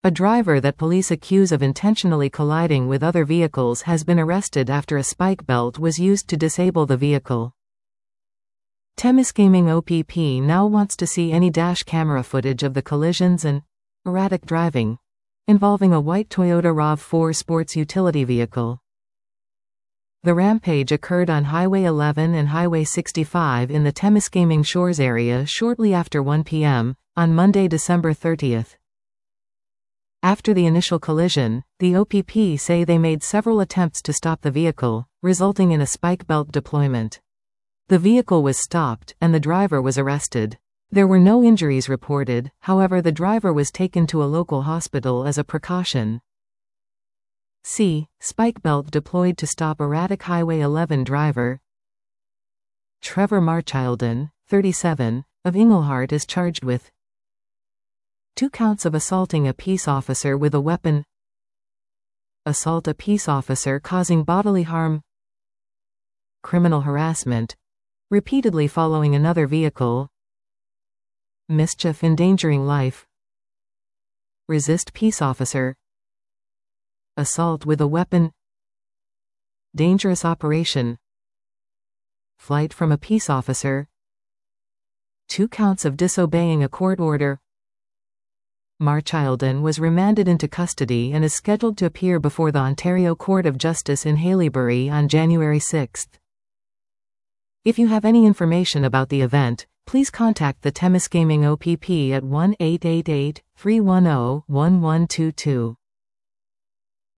A driver that police accuse of intentionally colliding with other vehicles has been arrested after a spike belt was used to disable the vehicle. Temiskaming OPP now wants to see any dash camera footage of the collisions and erratic driving involving a white Toyota RAV4 sports utility vehicle. The rampage occurred on Highway 11 and Highway 65 in the Temiskaming Shores area shortly after 1 p.m. on Monday, December 30th. After the initial collision, the OPP say they made several attempts to stop the vehicle, resulting in a spike belt deployment. The vehicle was stopped, and the driver was arrested. There were no injuries reported, however the driver was taken to a local hospital as a precaution. C. Spike belt deployed to stop erratic Highway 11 driver. Trevor Marchildon, 37, of Englehart is charged with 2 counts of assaulting a peace officer with a weapon, assault a peace officer causing bodily harm, criminal harassment, repeatedly following another vehicle, mischief endangering life, resist peace officer, assault with a weapon, dangerous operation, flight from a peace officer, 2 counts of disobeying a court order. Marchildon was remanded into custody and is scheduled to appear before the Ontario Court of Justice in Haileybury on January 6. If you have any information about the event, please contact the Temiskaming OPP at 1-888-310-1122.